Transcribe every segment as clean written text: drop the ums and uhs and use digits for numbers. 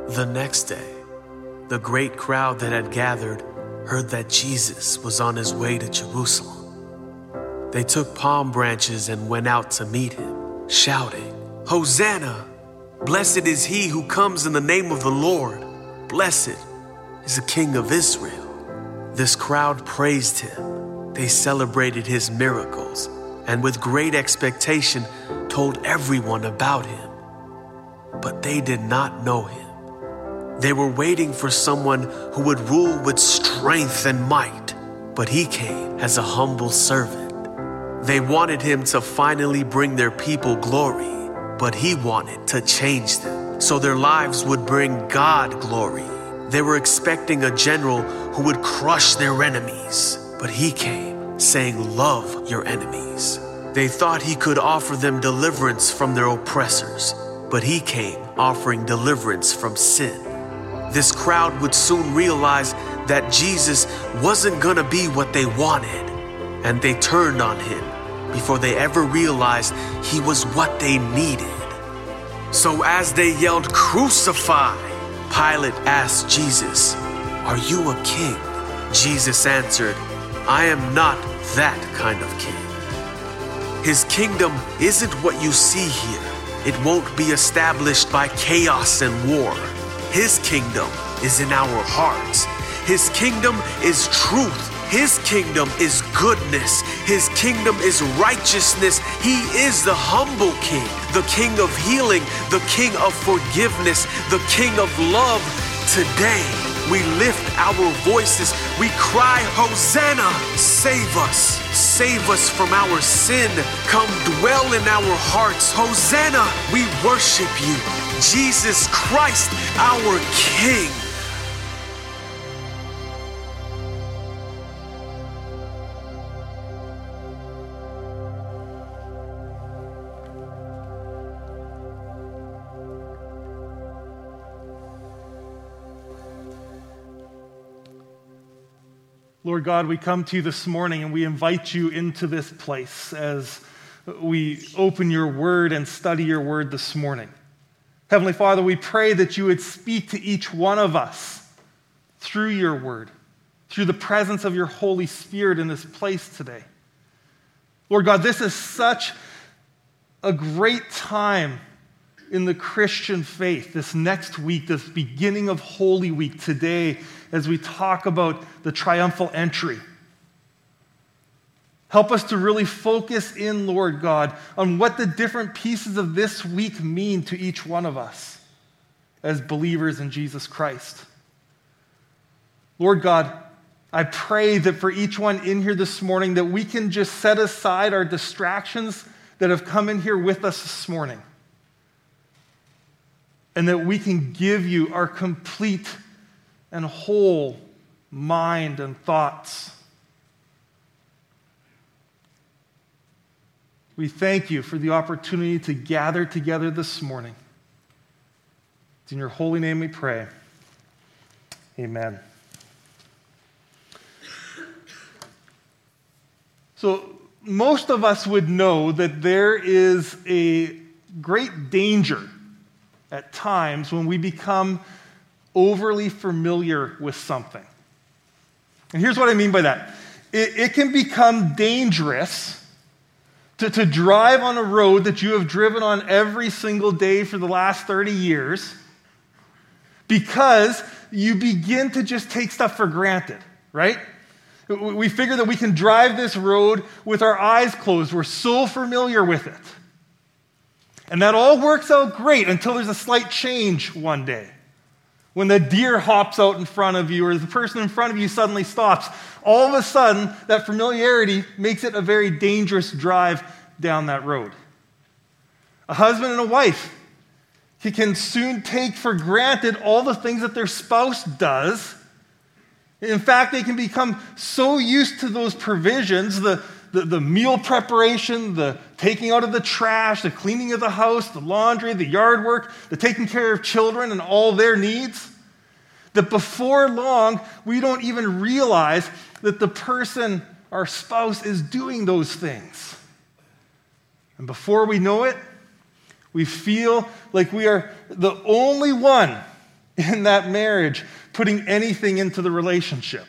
The next day, the great crowd that had gathered heard that Jesus was on his way to Jerusalem. They took palm branches and went out to meet him, shouting, "Hosanna! Blessed is he who comes in the name of the Lord. Blessed is the King of Israel." This crowd praised him. They celebrated his miracles and with great expectation told everyone about him. But they did not know him. They were waiting for someone who would rule with strength and might, but he came as a humble servant. They wanted him to finally bring their people glory, but he wanted to change them so their lives would bring God glory. They were expecting a general who would crush their enemies, but he came saying, "Love your enemies." They thought he could offer them deliverance from their oppressors, but he came offering deliverance from sin. This crowd would soon realize that Jesus wasn't going to be what they wanted, and they turned on him before they ever realized he was what they needed. So as they yelled, "Crucify!" Pilate asked Jesus, "Are you a king?" Jesus answered, "I am not that kind of king." His kingdom isn't what you see here. It won't be established by chaos and war. His kingdom is in our hearts. His kingdom is truth. His kingdom is goodness. His kingdom is righteousness. He is the humble king, the king of healing, the king of forgiveness, the king of love. Today, we lift our voices. We cry, "Hosanna! Save us. Save us from our sin. Come dwell in our hearts. Hosanna! We worship you, Jesus Christ, our King." Lord God, we come to you this morning and we invite you into this place as we open your word and study your word this morning. Heavenly Father, we pray that you would speak to each one of us through your word, through the presence of your Holy Spirit in this place today. Lord God, this is such a great time in the Christian faith, this next week, this beginning of Holy Week today, as we talk about the triumphal entry. Help us to really focus in, Lord God, on what the different pieces of this week mean to each one of us as believers in Jesus Christ. Lord God, I pray that for each one in here this morning that we can just set aside our distractions that have come in here with us this morning, and that we can give you our complete and whole mind and thoughts. We thank you for the opportunity to gather together this morning. It's in your holy name we pray. Amen. So most of us would know that there is a great danger at times when we become overly familiar with something. And here's what I mean by that. It can become dangerous to drive on a road that you have driven on every single day for the last 30 years because you begin to just take stuff for granted, right? We figure that we can drive this road with our eyes closed. We're so familiar with it. And that all works out great until there's a slight change one day. When the deer hops out in front of you or the person in front of you suddenly stops, all of a sudden that familiarity makes it a very dangerous drive down that road. A husband and a wife can soon take for granted all the things that their spouse does. In fact, they can become so used to those provisions, the meal preparation, the taking out of the trash, the cleaning of the house, the laundry, the yard work, the taking care of children and all their needs, that before long, we don't even realize that the person, our spouse, is doing those things. And before we know it, we feel like we are the only one in that marriage putting anything into the relationship.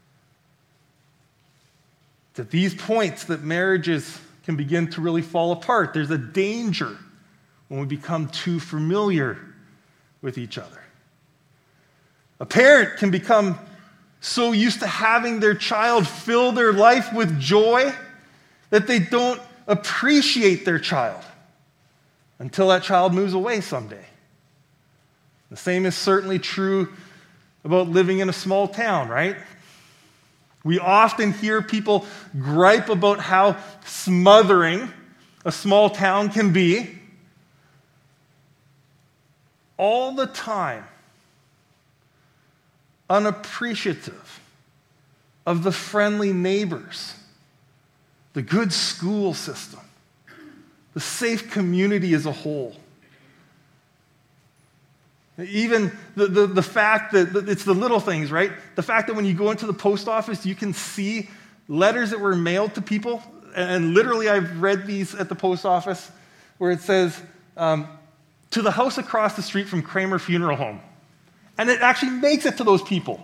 It's at these points that marriages can begin to really fall apart. There's a danger when we become too familiar with each other. A parent can become so used to having their child fill their life with joy that they don't appreciate their child until that child moves away someday. The same is certainly true about living in a small town, right? We often hear people gripe about how smothering a small town can be. All the time, unappreciative of the friendly neighbors, the good school system, the safe community as a whole. Even the fact that it's the little things, right? The fact that when you go into the post office, you can see letters that were mailed to people. And literally, I've read these at the post office where it says, to the house across the street from Kramer Funeral Home. And it actually makes it to those people.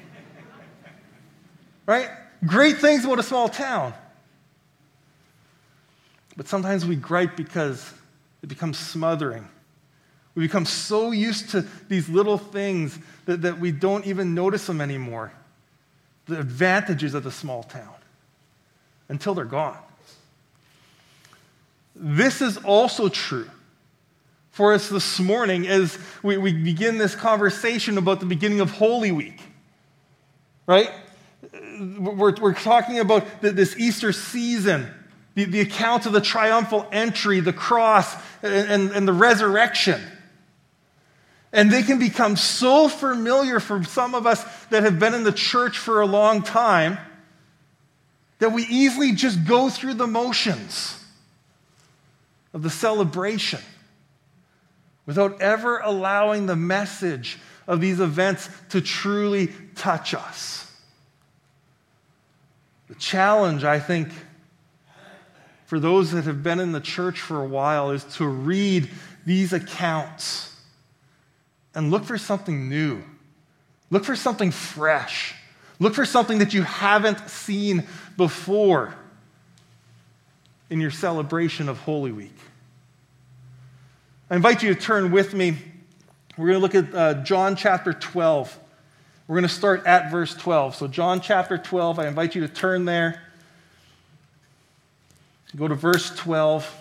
Right? Great things about a small town. But sometimes we gripe because it becomes smothering. We become so used to these little things that we don't even notice them anymore. The advantages of the small town until they're gone. This is also true for us this morning as we begin this conversation about the beginning of Holy Week. Right? We're talking about this Easter season, the accounts of the triumphal entry, the cross, and the resurrection. And they can become so familiar for some of us that have been in the church for a long time that we easily just go through the motions of the celebration without ever allowing the message of these events to truly touch us. The challenge, I think, for those that have been in the church for a while is to read these accounts and look for something new. Look for something fresh. Look for something that you haven't seen before in your celebration of Holy Week. I invite you to turn with me. We're going to look at John chapter 12. We're going to start at verse 12. So John chapter 12, I invite you to turn there. Go to verse 12.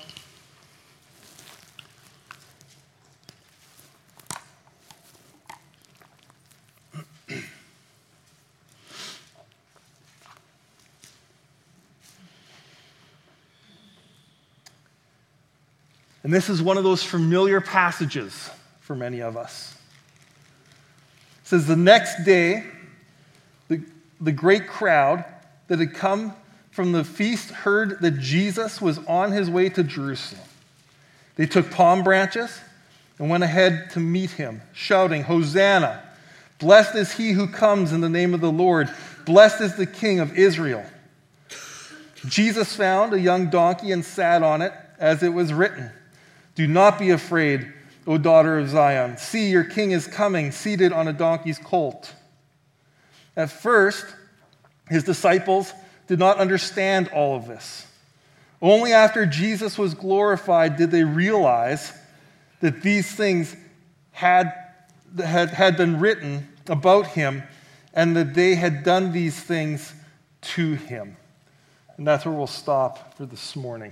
And this is one of those familiar passages for many of us. It says, the next day, the great crowd that had come from the feast heard that Jesus was on his way to Jerusalem. They took palm branches and went ahead to meet him, shouting, Hosanna! Blessed is he who comes in the name of the Lord. Blessed is the King of Israel. Jesus found a young donkey and sat on it, as it was written, do not be afraid, O daughter of Zion. See, your king is coming, seated on a donkey's colt. At first, his disciples did not understand all of this. Only after Jesus was glorified did they realize that these things had been written about him and that they had done these things to him. And that's where we'll stop for this morning.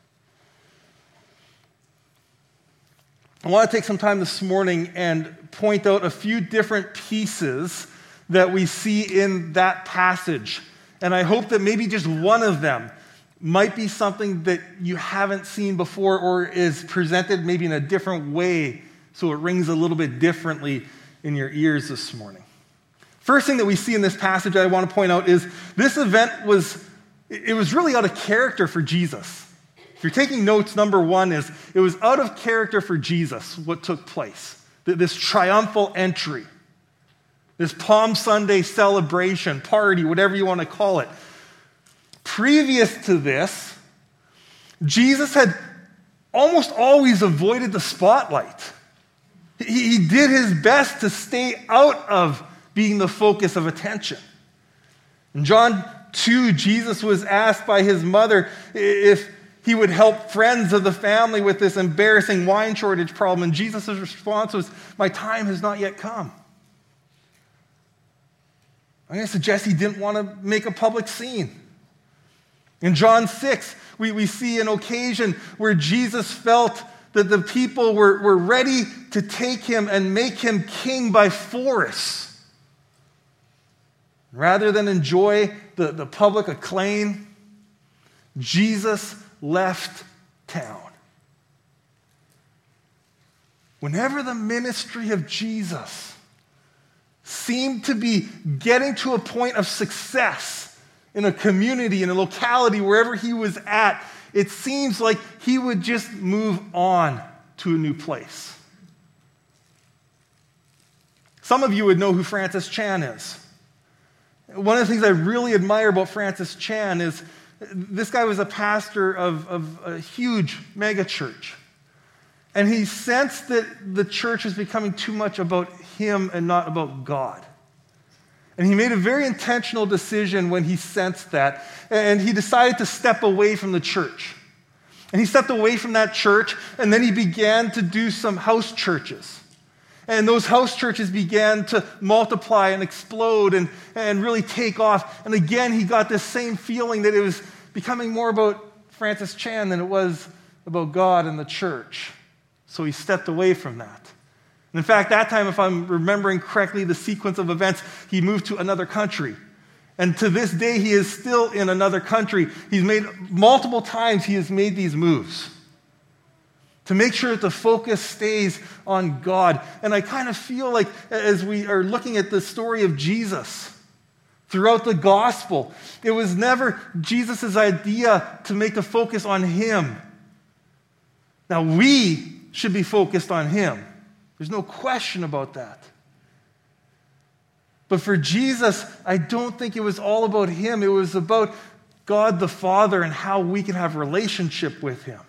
I want to take some time this morning and point out a few different pieces that we see in that passage. And I hope that maybe just one of them might be something that you haven't seen before or is presented maybe in a different way so it rings a little bit differently in your ears this morning. First thing that we see in this passage I want to point out is this event was really out of character for Jesus. If you're taking notes, number one is it was out of character for Jesus what took place. This triumphal entry, this Palm Sunday celebration, party, whatever you want to call it. Previous to this, Jesus had almost always avoided the spotlight. He did his best to stay out of being the focus of attention. In John 2, Jesus was asked by his mother if he would help friends of the family with this embarrassing wine shortage problem, and Jesus' response was, "My time has not yet come." I'm going to suggest he didn't want to make a public scene. In John 6, we see an occasion where Jesus felt that the people were ready to take him and make him king by force. Rather than enjoy the public acclaim, Jesus left town. Whenever the ministry of Jesus seemed to be getting to a point of success in a community, in a locality, wherever he was at, it seems like he would just move on to a new place. Some of you would know who Francis Chan is. One of the things I really admire about Francis Chan is this guy was a pastor of a huge mega church. And he sensed that the church was becoming too much about him and not about God. And he made a very intentional decision when he sensed that. And he decided to step away from the church. And he stepped away from that church, and then he began to do some house churches. And those house churches began to multiply and explode and really take off. And again, he got this same feeling that it was becoming more about Francis Chan than it was about God and the church. So he stepped away from that. And in fact, that time, if I'm remembering correctly the sequence of events, he moved to another country. And to this day, he is still in another country. He's made multiple times, he has made these moves to make sure that the focus stays on God. And I kind of feel like as we are looking at the story of Jesus throughout the gospel, it was never Jesus' idea to make the focus on him. Now, we should be focused on him. There's no question about that. But for Jesus, I don't think it was all about him. It was about God the Father and how we can have relationship with him.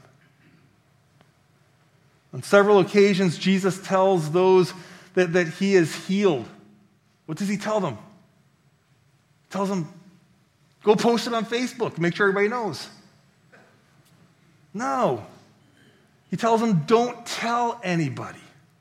On several occasions, Jesus tells those that he is healed. What does he tell them? He tells them, go post it on Facebook, make sure everybody knows. No. He tells them, don't tell anybody.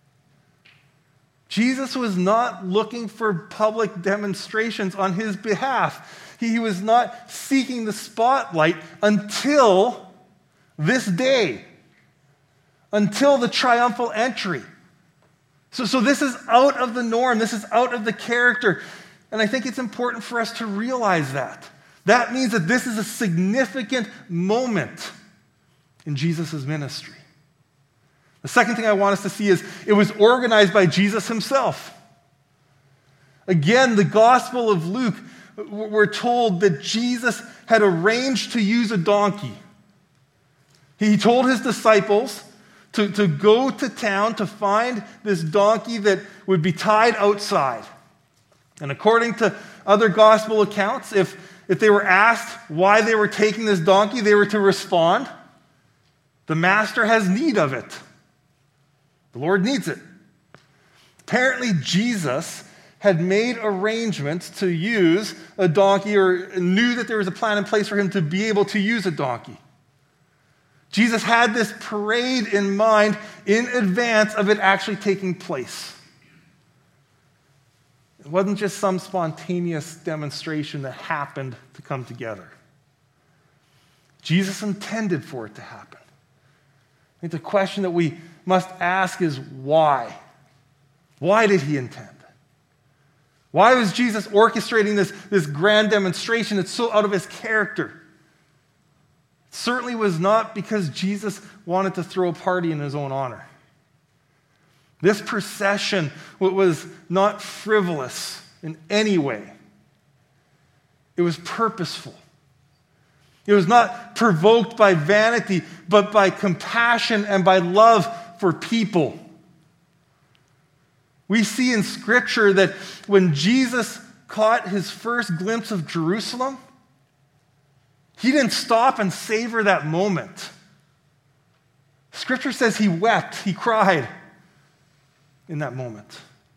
Jesus was not looking for public demonstrations on his behalf. He was not seeking the spotlight until this day, until the triumphal entry. So this is out of the norm. This is out of the character. And I think it's important for us to realize that. That means that this is a significant moment in Jesus' ministry. The second thing I want us to see is it was organized by Jesus himself. Again, the Gospel of Luke, we're told that Jesus had arranged to use a donkey. He told his disciples to go to town to find this donkey that would be tied outside. And according to other gospel accounts, if they were asked why they were taking this donkey, they were to respond, the master has need of it. The Lord needs it. Apparently, Jesus had made arrangements to use a donkey or knew that there was a plan in place for him to be able to use a donkey. Jesus had this parade in mind in advance of it actually taking place. It wasn't just some spontaneous demonstration that happened to come together. Jesus intended for it to happen. I think the question that we must ask is why? Why did he intend? Why was Jesus orchestrating this grand demonstration that's so out of his character? It certainly was not because Jesus wanted to throw a party in his own honor. This procession was not frivolous in any way. It was purposeful. It was not provoked by vanity, but by compassion and by love for people. We see in Scripture that when Jesus caught his first glimpse of Jerusalem, he didn't stop and savor that moment. Scripture says he wept, he cried. in that moment.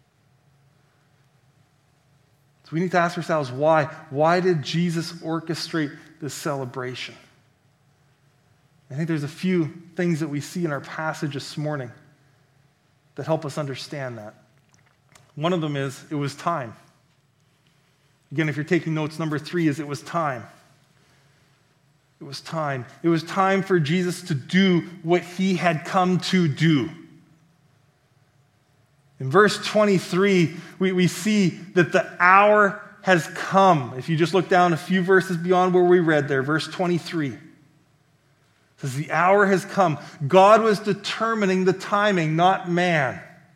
So we need to ask ourselves why. Why did Jesus orchestrate this celebration? I think there's a few things that we see in our passage this morning that help us understand that. One of them is it was time. Again, if you're taking notes, number 3 is it was time. It was time. It was time for Jesus to do what he had come to do. In verse 23, we see that the hour has come. If you just look down a few verses beyond where we read there, verse 23. It says, the hour has come. God was determining the timing, not man.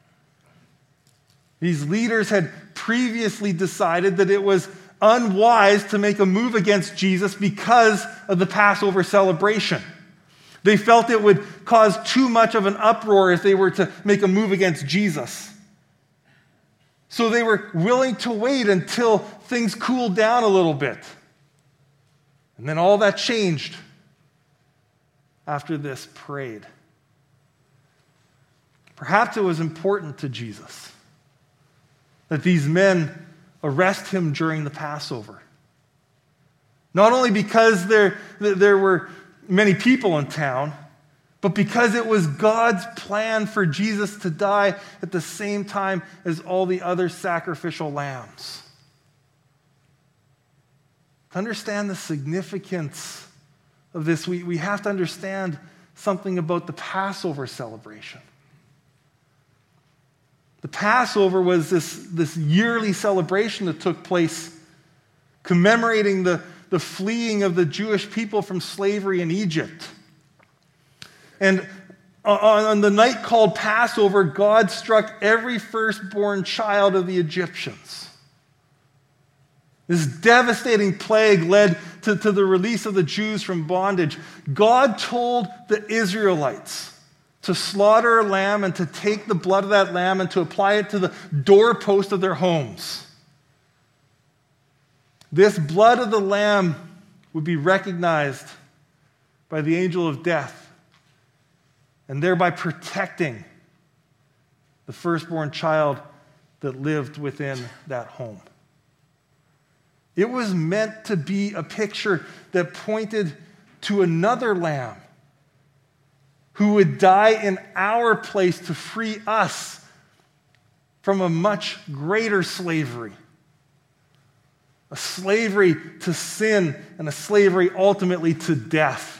These leaders had previously decided that it was unwise to make a move against Jesus because of the Passover celebration. They felt it would cause too much of an uproar if they were to make a move against Jesus. So they were willing to wait until things cooled down a little bit. And then all that changed after this parade. Perhaps it was important to Jesus that these men arrest him during the Passover. Not only because there were many people in town, but because it was God's plan for Jesus to die at the same time as all the other sacrificial lambs. To understand the significance of this, we have to understand something about the Passover celebration. The Passover was this yearly celebration that took place commemorating the fleeing of the Jewish people from slavery in Egypt. And on the night called Passover, God struck every firstborn child of the Egyptians. This devastating plague led to the release of the Jews from bondage. God told the Israelites to slaughter a lamb and to take the blood of that lamb and to apply it to the doorpost of their homes. This blood of the lamb would be recognized by the angel of death and thereby protecting the firstborn child that lived within that home. It was meant to be a picture that pointed to another lamb who would die in our place to free us from a much greater slavery. A slavery to sin and a slavery ultimately to death.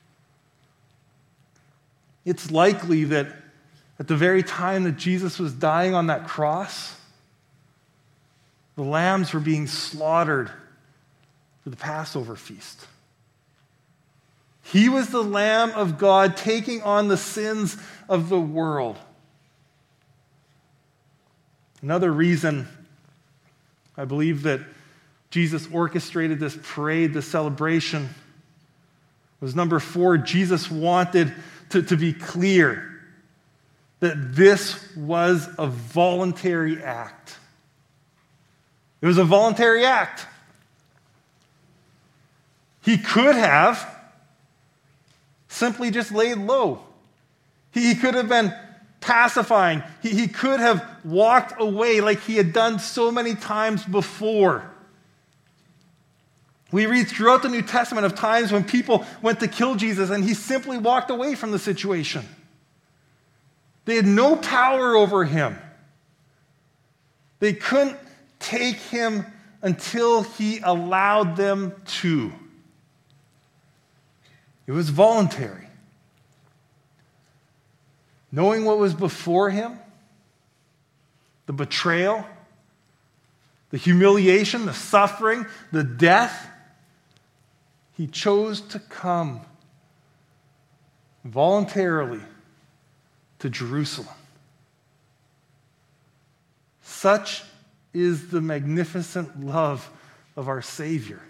It's likely that at the very time that Jesus was dying on that cross, the lambs were being slaughtered for the Passover feast. He was the Lamb of God taking on the sins of the world. Another reason I believe that Jesus orchestrated this parade, this celebration, was number 4, Jesus wanted to be clear that this was a voluntary act. It was a voluntary act. He could have simply just laid low. He could have been pacifying. He could have walked away like he had done so many times before. We read throughout the New Testament of times when people went to kill Jesus and he simply walked away from the situation. They had no power over him. They couldn't take him until he allowed them to. It was voluntary. Knowing what was before him, the betrayal, the humiliation, the suffering, the death, he chose to come voluntarily to Jerusalem. Such is the magnificent love of our Savior.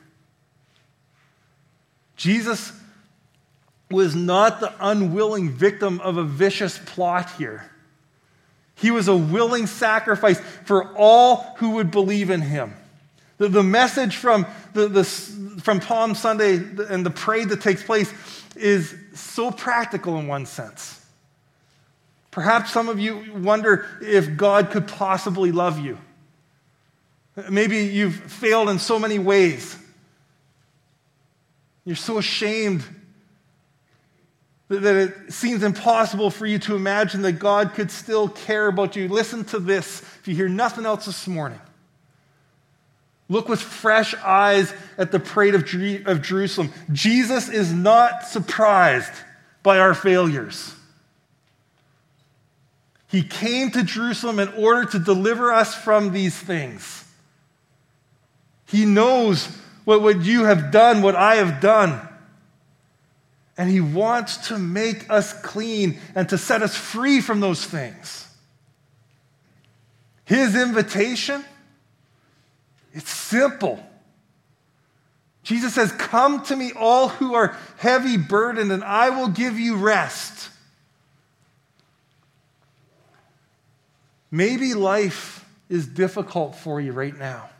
Jesus was not the unwilling victim of a vicious plot here. He was a willing sacrifice for all who would believe in him. The message from Palm Sunday and the parade that takes place is so practical in one sense. Perhaps some of you wonder if God could possibly love you. Maybe you've failed in so many ways. You're so ashamed that it seems impossible for you to imagine that God could still care about you. Listen to this, if you hear nothing else this morning. Look with fresh eyes at the parade of Jerusalem. Jesus is not surprised by our failures. He came to Jerusalem in order to deliver us from these things. He knows what you have done, what I have done. And he wants to make us clean and to set us free from those things. His invitation, it's simple. Jesus says, "Come to me, all who are heavy burdened, and I will give you rest." Maybe life is difficult for you right now.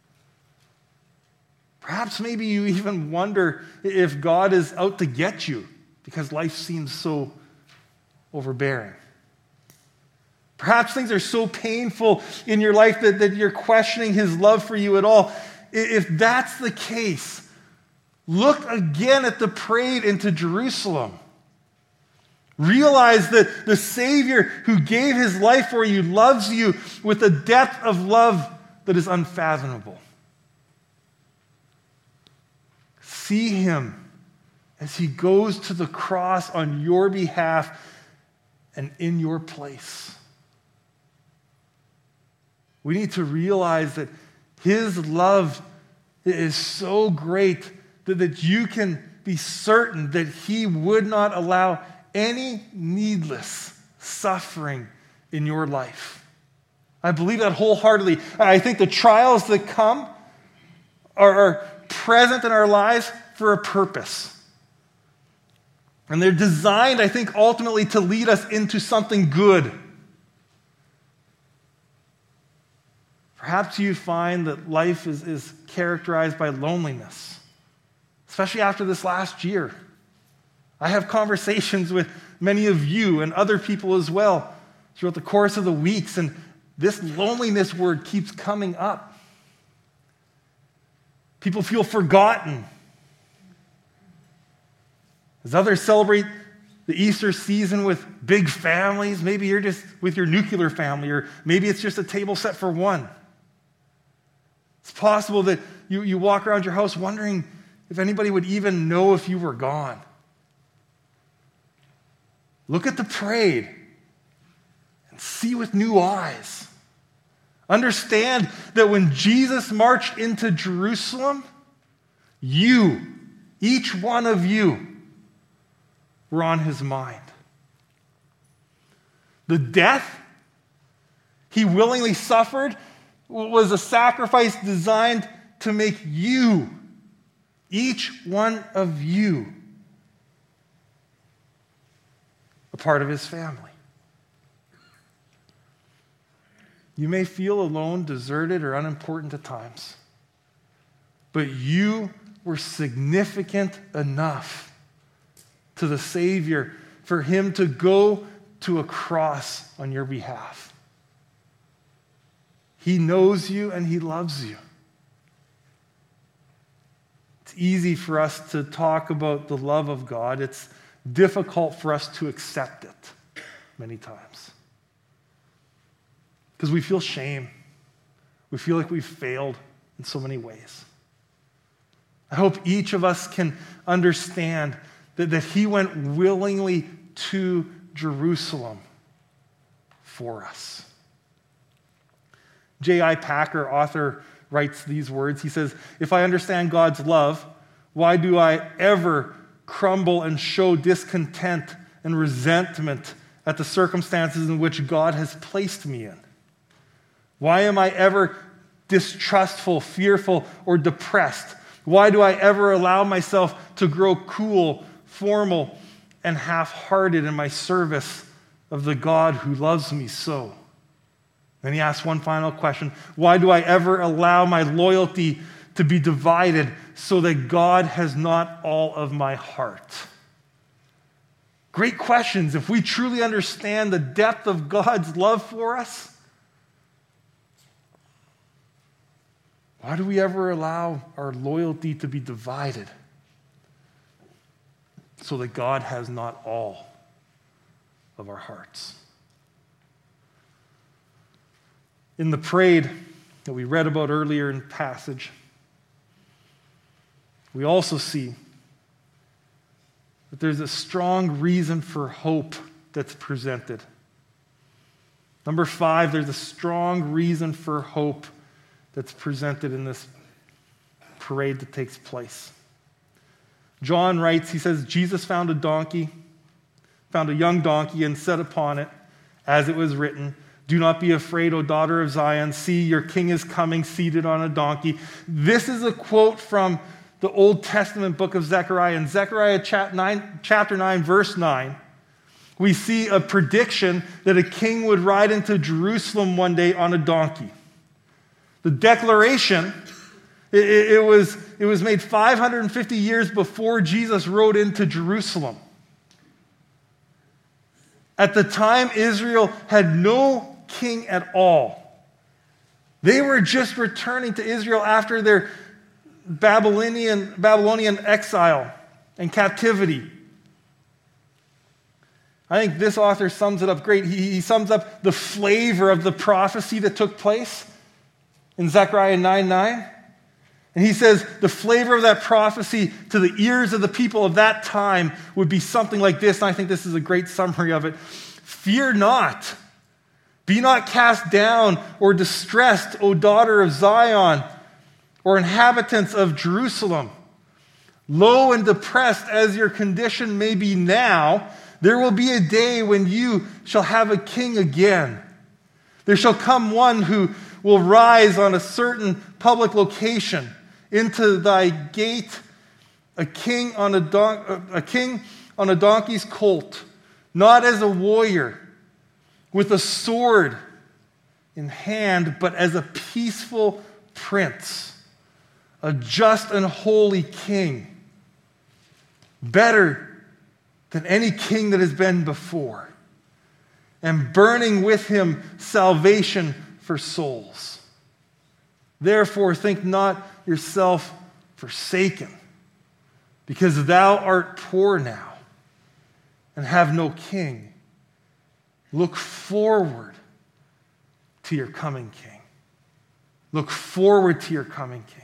Perhaps maybe you even wonder if God is out to get you because life seems so overbearing. Perhaps things are so painful in your life that you're questioning his love for you at all. If that's the case, look again at the parade into Jerusalem. Realize that the Savior who gave his life for you loves you with a depth of love that is unfathomable. See him as he goes to the cross on your behalf and in your place. We need to realize that his love is so great that you can be certain that he would not allow any needless suffering in your life. I believe that wholeheartedly. I think the trials that come are present in our lives for a purpose. And they're designed, I think, ultimately to lead us into something good. Perhaps you find that life is characterized by loneliness, especially after this last year. I have conversations with many of you and other people as well throughout the course of the weeks, and this loneliness word keeps coming up. People feel forgotten. As others celebrate the Easter season with big families, maybe you're just with your nuclear family, or maybe it's just a table set for one. It's possible that you walk around your house wondering if anybody would even know if you were gone. Look at the parade and see with new eyes. Understand that when Jesus marched into Jerusalem, you, each one of you, were on his mind. The death he willingly suffered was a sacrifice designed to make you, each one of you, a part of his family. You may feel alone, deserted, or unimportant at times, but you were significant enough to the Savior for him to go to a cross on your behalf. He knows you and he loves you. It's easy for us to talk about the love of God. It's difficult for us to accept it many times. Because we feel shame. We feel like we've failed in so many ways. I hope each of us can understand that he went willingly to Jerusalem for us. J.I. Packer, author, writes these words. He says, "If I understand God's love, why do I ever crumble and show discontent and resentment at the circumstances in which God has placed me in? Why am I ever distrustful, fearful, or depressed? Why do I ever allow myself to grow cool, formal, and half-hearted in my service of the God who loves me so?" Then he asks one final question. Why do I ever allow my loyalty to be divided so that God has not all of my heart? Great questions. If we truly understand the depth of God's love for us, why do we ever allow our loyalty to be divided so that God has not all of our hearts? In the parade that we read about earlier in the passage, we also see that there's a strong reason for hope that's presented. Number 5, there's a strong reason for hope that's presented in this parade that takes place. John writes, he says, Jesus found a young donkey and sat upon it, as it was written, "Do not be afraid, O daughter of Zion. See, your king is coming, seated on a donkey." This is a quote from the Old Testament book of Zechariah. In Zechariah chapter 9, verse 9, we see a prediction that a king would ride into Jerusalem one day on a donkey. The declaration, it was made 550 years before Jesus rode into Jerusalem. At the time, Israel had no king at all. They were just returning to Israel after their Babylonian exile and captivity. I think this author sums it up great. He sums up the flavor of the prophecy that took place in Zechariah 9:9. And he says the flavor of that prophecy to the ears of the people of that time would be something like this, and I think this is a great summary of it. "Fear not, be not cast down or distressed, O daughter of Zion, or inhabitants of Jerusalem. Low and depressed as your condition may be now, there will be a day when you shall have a king again. There shall come one who will rise on a certain public location into thy gate, a king on a donkey's colt, not as a warrior with a sword in hand, but as a peaceful prince, a just and holy king, better than any king that has been before, and burning with him salvation for souls. Therefore, think not yourself forsaken, because thou art poor now and have no king. Look forward to your coming king." Look forward to your coming king.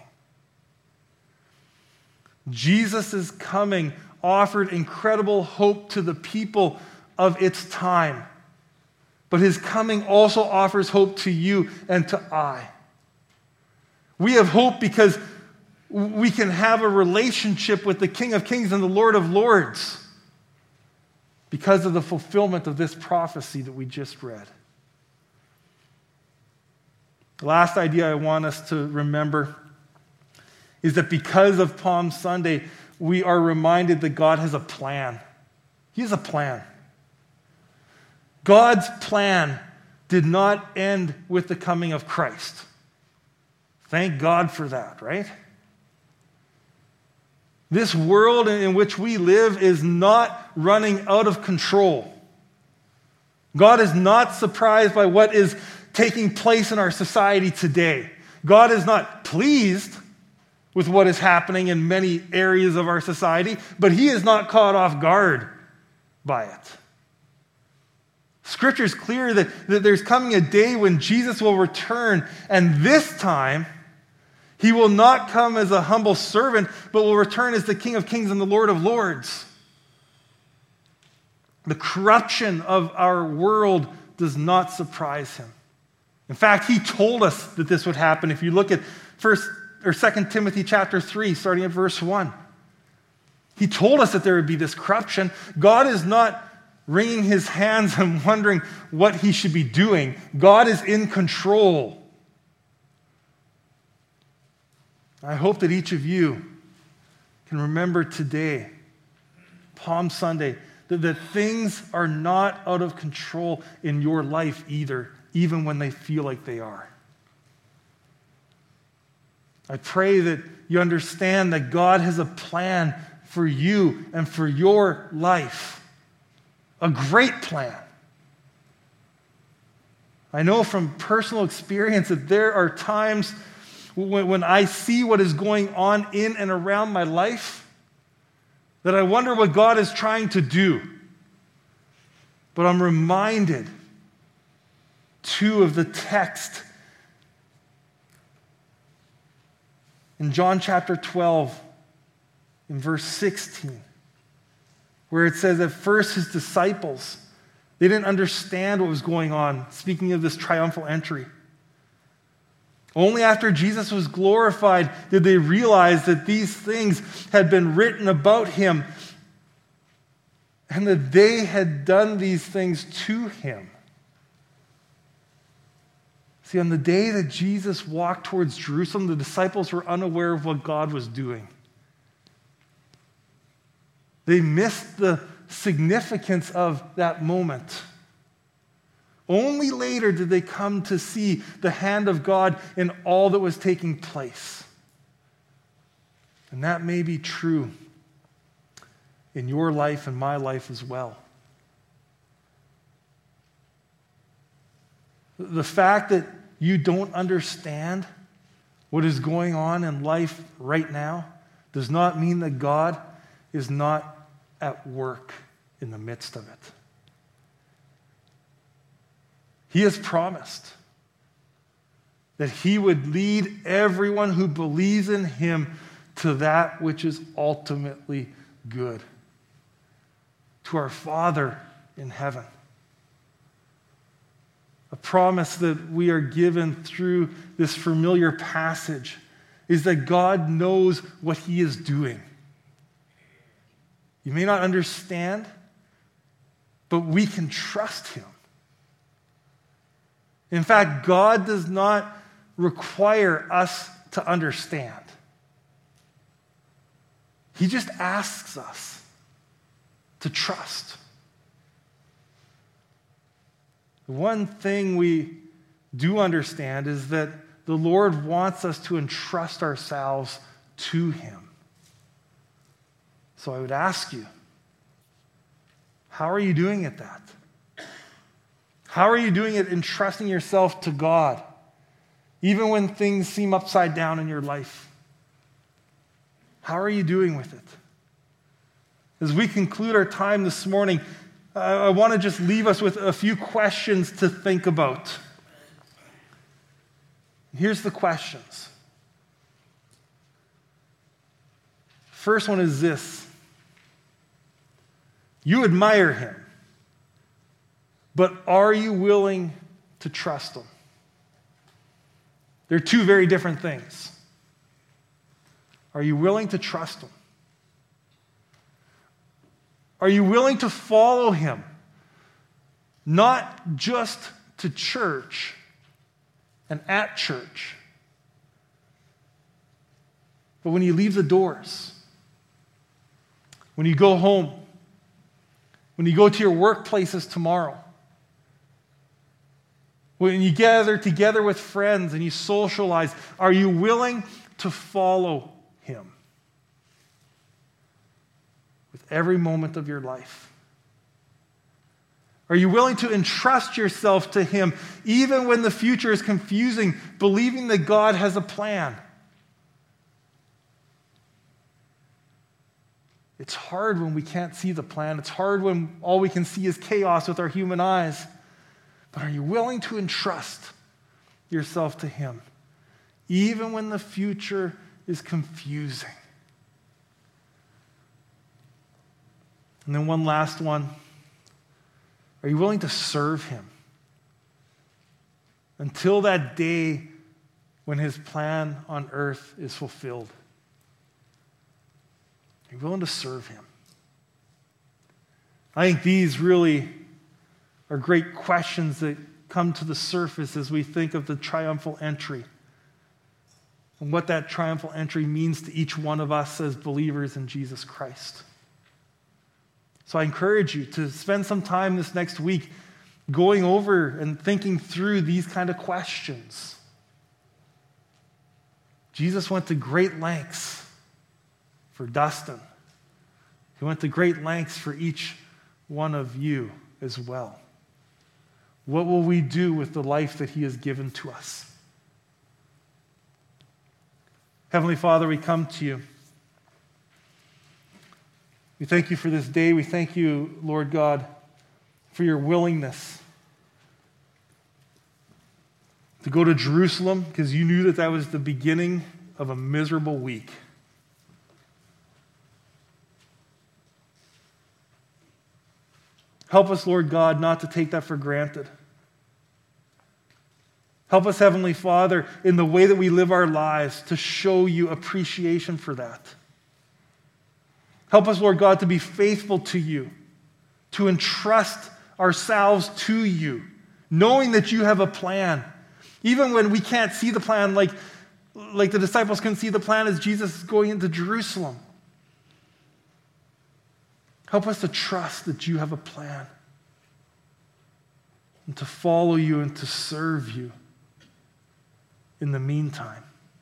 Jesus' coming offered incredible hope to the people of its time. But his coming also offers hope to you and to I. We have hope because we can have a relationship with the King of Kings and the Lord of Lords because of the fulfillment of this prophecy that we just read. The last idea I want us to remember is that because of Palm Sunday, we are reminded that God has a plan. He has a plan. God's plan did not end with the coming of Christ. Thank God for that, right? This world in which we live is not running out of control. God is not surprised by what is taking place in our society today. God is not pleased with what is happening in many areas of our society, but he is not caught off guard by it. Scripture is clear that there's coming a day when Jesus will return, and this time he will not come as a humble servant, but will return as the King of Kings and the Lord of Lords. The corruption of our world does not surprise him. In fact, he told us that this would happen. If you look at 2 Timothy chapter 3, starting at verse 1. He told us that there would be this corruption. God is not wringing his hands and wondering what he should be doing. God is in control. I hope that each of you can remember today, Palm Sunday, that things are not out of control in your life either, even when they feel like they are. I pray that you understand that God has a plan for you and for your life. a great plan. I know from personal experience that there are times when I see what is going on in and around my life that I wonder what God is trying to do. But I'm reminded, too, of the text in John chapter 12, in verse 16, where it says at first his disciples, they didn't understand what was going on, speaking of this triumphal entry. Only after Jesus was glorified did they realize that these things had been written about him and that they had done these things to him. See, on the day that Jesus walked towards Jerusalem, the disciples were unaware of what God was doing. They missed the significance of that moment. Only later did they come to see the hand of God in all that was taking place. And that may be true in your life and my life as well. The fact that you don't understand what is going on in life right now does not mean that God is not at work in the midst of it. He has promised that he would lead everyone who believes in him to that which is ultimately good, to our Father in heaven. A promise that we are given through this familiar passage is that God knows what he is doing. You may not understand, but we can trust him. In fact, God does not require us to understand. He just asks us to trust. The one thing we do understand is that the Lord wants us to entrust ourselves to him. So I would ask you, how are you doing at that? How are you doing it entrusting yourself to God, even when things seem upside down in your life? How are you doing with it? As we conclude our time this morning, I want to just leave us with a few questions to think about. Here's the questions. First one is this. You admire him, but are you willing to trust him? They're two very different things. Are you willing to trust him? Are you willing to follow him? Not just to church and at church, but when you leave the doors, when you go home, when you go to your workplaces tomorrow, when you gather together with friends and you socialize, are you willing to follow him with every moment of your life? Are you willing to entrust yourself to him even when the future is confusing, believing that God has a plan? It's hard when we can't see the plan. It's hard when all we can see is chaos with our human eyes. But are you willing to entrust yourself to him, even when the future is confusing? And then one last one. Are you willing to serve him until that day when his plan on earth is fulfilled? Are you willing to serve him? I think these really are great questions that come to the surface as we think of the triumphal entry and what that triumphal entry means to each one of us as believers in Jesus Christ. So I encourage you to spend some time this next week going over and thinking through these kind of questions. Jesus went to great lengths for Dustin. He went to great lengths for each one of you as well? What will we do with the life that he has given to us? Heavenly Father, we come to you. We thank you for this day. We thank you, Lord God, for your willingness to go to Jerusalem because you knew that was the beginning of a miserable week. Help us, Lord God, not to take that for granted. Help us, Heavenly Father, in the way that we live our lives to show you appreciation for that. Help us, Lord God, to be faithful to you, to entrust ourselves to you, knowing that you have a plan. Even when we can't see the plan, like the disciples couldn't see the plan as Jesus is going into Jerusalem. Help us to trust that you have a plan and to follow you and to serve you in the meantime.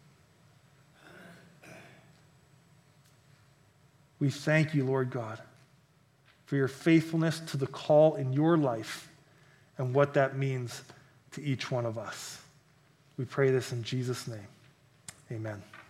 We thank you, Lord God, for your faithfulness to the call in your life and what that means to each one of us. We pray this in Jesus' name. Amen.